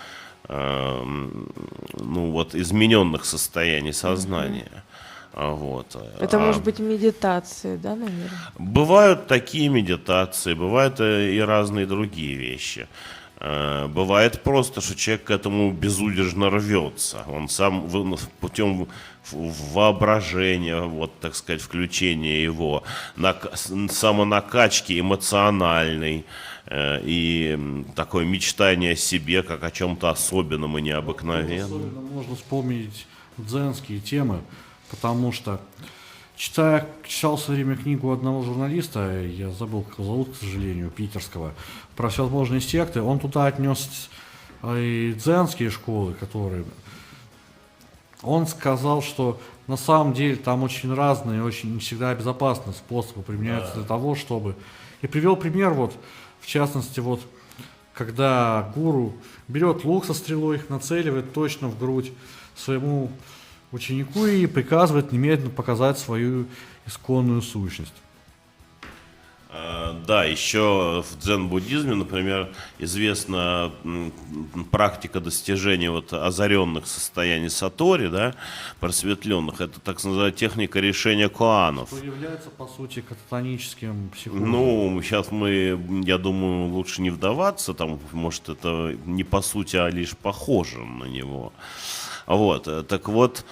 ну, вот, измененных состояний сознания. Mm-hmm. Вот. Это а, может быть медитация, да, наверное? Бывают такие медитации, бывают и разные другие вещи. Бывает просто, что человек к этому безудержно рвется. Он сам путем воображения, вот, так сказать, включения его, самонакачки эмоциональной и такое мечтание о себе, как о чем-то особенном и необыкновенном. Особенно можно вспомнить дзенские темы. Потому что, читая, читал в свое время книгу одного журналиста, я забыл, как его зовут, к сожалению, питерского, про всевозможные секты, он туда отнес и дзенские школы, которые... Он сказал, что на самом деле там очень разные, очень не всегда безопасные способы применяются для того, чтобы... И привел пример, вот, в частности, вот, когда гуру берет лук со стрелой, нацеливает точно в грудь своему ученику и приказывает немедленно показать свою исконную сущность. Да, еще в дзен-буддизме, например, известна м, практика достижения вот озаренных состояний сатори, да, просветленных. Это так называемая техника решения коанов. Что является, по сути, кататоническим психозом. Ну, сейчас мы, я думаю, лучше не вдаваться, там, может, это не по сути, а лишь похоже на него. Вот, так вот,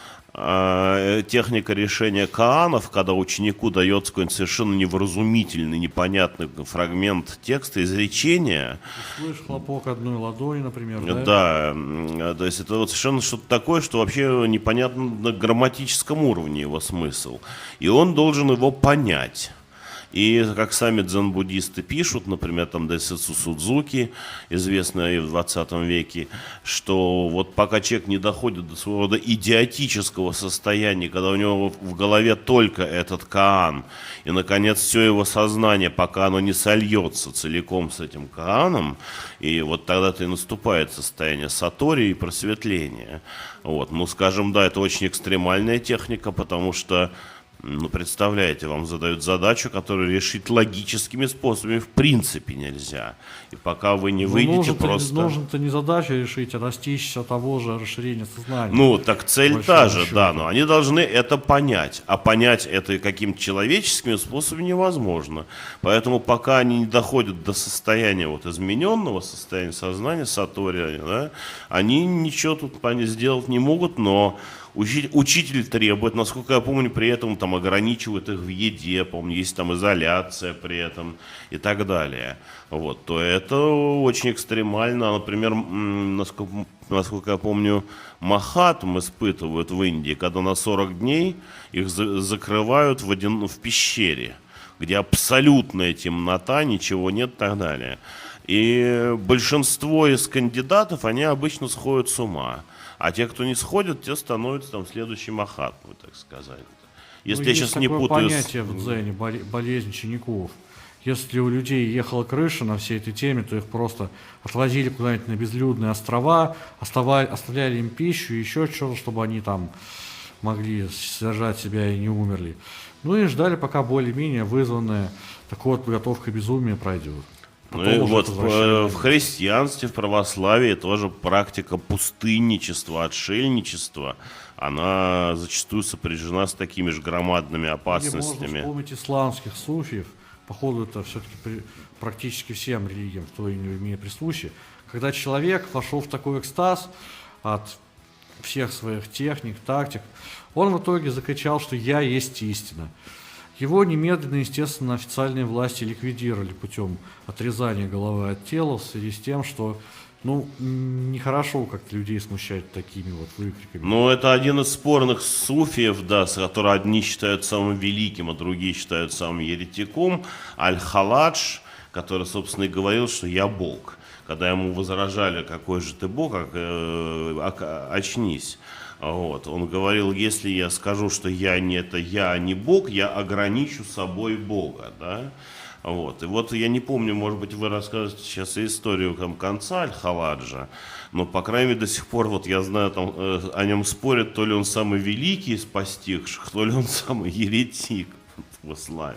э, техника решения коанов, когда ученику дается какой-нибудь совершенно невразумительный, непонятный фрагмент текста, изречения. Слышь, хлопок одной ладони, например, да? Да, м, то есть это вот совершенно что-то такое, что вообще непонятно на грамматическом уровне его смысл. И он должен его понять. И как сами дзен-буддисты пишут, например, там Дэсэцу Судзуки, известный в двадцатом веке, что вот пока человек не доходит до своего рода идиотического состояния, когда у него в голове только этот каан, и, наконец, все его сознание, пока оно не сольется целиком с этим кааном, и вот тогда-то и наступает состояние сатори и просветления. Вот. Ну, скажем, да, это очень экстремальная техника, потому что, ну, представляете, вам задают задачу, которую решить логическими способами в принципе нельзя. И пока вы не Ну, выйдете, нужно-то, просто... нужно-то не задачу решить, а достичься того же расширения сознания. Ну, так цель Большого та же, счета. да, но они должны это понять. А понять это каким-то человеческими способами невозможно. Поэтому пока они не доходят до состояния вот измененного состояния сознания, сатори, да, они ничего тут сделать не могут, но Учитель, учитель требует, насколько я помню, при этом там ограничивает их в еде, помню, есть там изоляция при этом и так далее. Вот, то это очень экстремально. Например, насколько, насколько я помню, махатм испытывают в Индии, когда на сорок дней их за, закрывают в, один, в пещере, где абсолютная темнота, ничего нет и так далее. И большинство из кандидатов, они обычно сходят с ума. А те, кто не сходят, те становятся там следующей махатмой, так сказать. Если Ну, я есть сейчас не такое путаю... понятие в дзене, боле- болезнь учеников. Если у людей ехала крыша на всей этой теме, то их просто отвозили куда-нибудь на безлюдные острова, оставали, оставляли им пищу и еще что-то, чтобы они там могли содержать себя и не умерли. Ну и ждали, пока более-менее вызванная такой вот подготовкой безумия пройдет. Ну Потом и уже вот в, возвращались. в христианстве, в православии тоже практика пустынничества, отшельничества, она зачастую сопряжена с такими же громадными Или опасностями. можно вспомнить исламских суфиев, походу это все-таки при, практически всем религиям в той или иной мере присуще, когда человек вошел в такой экстаз от всех своих техник, тактик, он в итоге закричал, что «я есть истина». Его немедленно, естественно, официальные власти ликвидировали путем отрезания головы от тела в связи с тем, что, ну, нехорошо как-то людей смущать такими вот выкриками. Ну, это один из спорных суфиев, да, с которого одни считают самым великим, а другие считают самым еретиком. Аль-Халадж, который, собственно, и говорил, что я Бог. Когда ему возражали, какой же ты Бог, как, э, очнись. Вот. Он говорил, если я скажу, что я не это я, а не Бог, я ограничу собой Бога. Да? Вот. И вот я не помню, может быть, вы расскажете сейчас историю там, конца Аль-Халаджа, но, по крайней мере, до сих пор вот я знаю, там, э, о нем спорят, то ли он самый великий из постигших, то ли он самый еретик в исламе.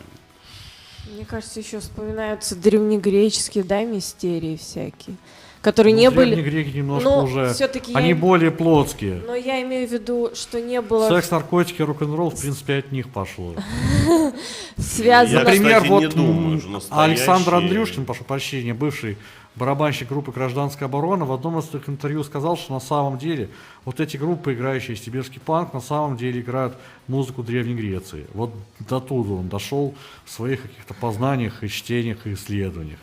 Мне кажется, еще вспоминаются древнегреческие, да, мистерии всякие, которые Ну, не древние были... греки немножко Но уже, всё-таки они я- более плотские. Но я имею в виду, что не было Секс, наркотики, рок-н-ролл, в принципе, от них пошло. связано... Я, Например, кстати, вот не думаю, м, что настоящие- Александр Андрюшкин, прошу прощения, бывший барабанщик группы «Гражданская оборона», в одном из своих интервью сказал, что на самом деле вот эти группы, играющие сибирский панк, на самом деле играют музыку Древней Греции. Вот до туда он дошел в своих каких-то познаниях и чтениях и исследованиях.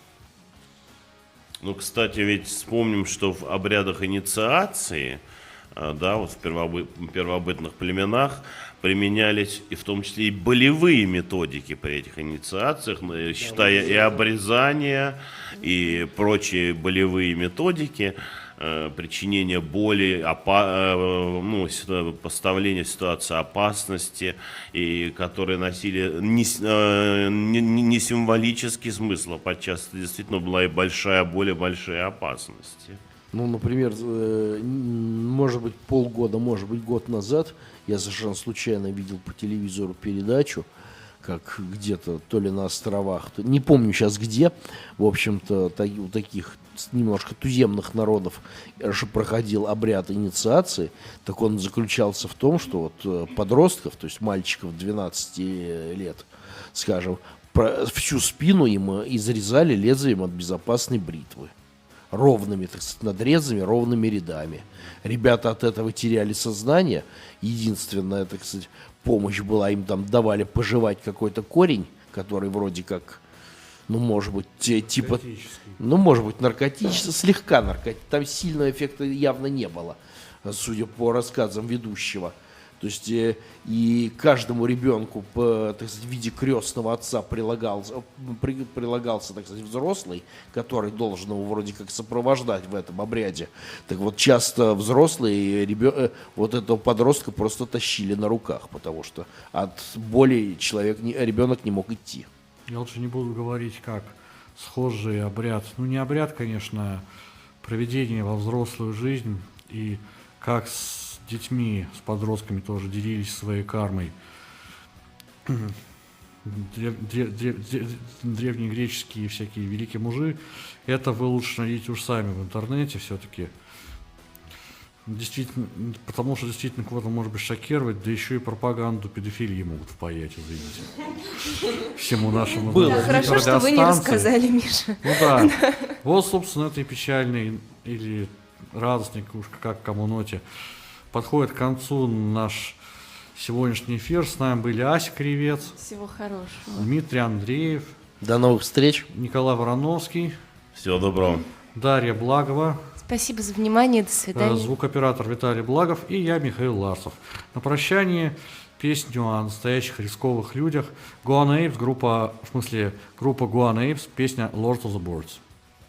Ну, кстати, ведь вспомним, что в обрядах инициации, а, да, вот в первобы- первобытных племенах применялись и в том числе и болевые методики при этих инициациях, ну, считая и обрезание, и прочие болевые методики, э, причинения боли, опа- э, ну, ситу- поставления в ситуации опасности, и которые носили не, с- э, не- не- не символический смысл, а подчас это действительно была и большая боль, и большие опасности. Ну, например, э, м, может быть, полгода, может быть, год назад я совершенно случайно видел по телевизору передачу, как где-то, то ли на островах, то, не помню сейчас где, в общем-то, та- у таких немножко туземных народов же проходил обряд инициации, так он заключался в том, что вот э, подростков, то есть мальчиков двенадцати лет, скажем, про- всю спину им э, изрезали лезвием от безопасной бритвы. Ровными, так сказать, надрезами, ровными рядами. Ребята от этого теряли сознание. Единственная, так сказать, помощь была, им там давали пожевать какой-то корень, который вроде как, ну, может быть, те- типа, ну, может быть, наркотический, слегка наркотический. Там сильного эффекта явно не было, судя по рассказам ведущего. То есть э, и каждому ребенку, по, так сказать, в виде крестного отца прилагался, при- прилагался, так сказать, взрослый, который должен его вроде как сопровождать в этом обряде. Так вот, часто взрослые ребё- э, вот этого подростка просто тащили на руках, потому что от боли человек, не- ребенок не мог идти. Я лучше не буду говорить, как схожий обряд, ну не обряд, конечно, проведение во взрослую жизнь и как с детьми, с подростками тоже делились своей кармой. Древ- древ- древ- древ- древнегреческие всякие великие мужи, это вы лучше найдите уж сами в интернете все-таки. Действительно, потому что действительно кого-то может быть шокировать, да еще и пропаганду педофилии могут впаять, извините. Всему нашему Было. Да, хорошо, что вы не радиостанции. рассказали, Миша. Ну да. Вот, собственно, этой печальной или радостной, уж как кому ноте, подходит к концу наш сегодняшний эфир. С нами были Ася Кривец, Всего хорошего. Дмитрий Андреев, До новых встреч. Николай Вороновский, Всего доброго. Дарья Благова, Спасибо за внимание, до э, свидания. звукоператор Виталий Благов и я, Михаил Ларцев. На прощание песню о настоящих рисковых людях. Guan Apes, группа, в смысле, группа Guan Apes, песня Lord of the Birds.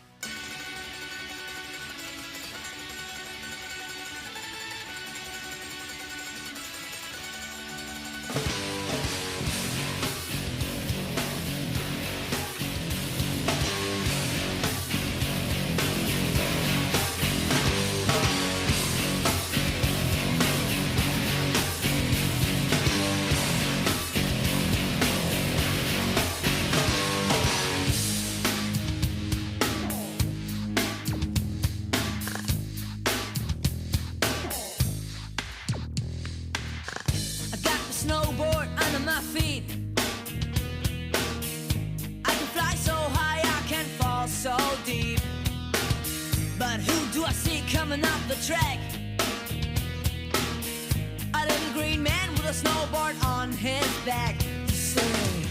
I got the snowboard under my feet. I can fly so high, I can fall so deep. But who do I see coming up the track? A little green man with a snowboard on his back. Say,